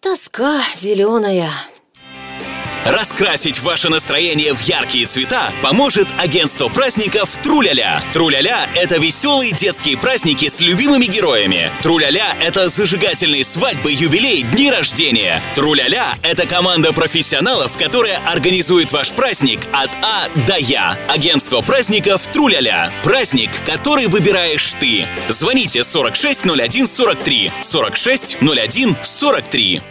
Тоска зеленая. Раскрасить ваше настроение в яркие цвета поможет агентство праздников «Тру-ля-ля». «Тру-ля-ля» — это веселые детские праздники с любимыми героями. «Тру-ля-ля» — это зажигательные свадьбы, юбилеи, дни рождения. «Тру-ля-ля» — это команда профессионалов, которая организует ваш праздник от А до Я. Агентство праздников «Тру-ля-ля». Праздник, который выбираешь ты. Звоните 46 01 43. 46 01 43.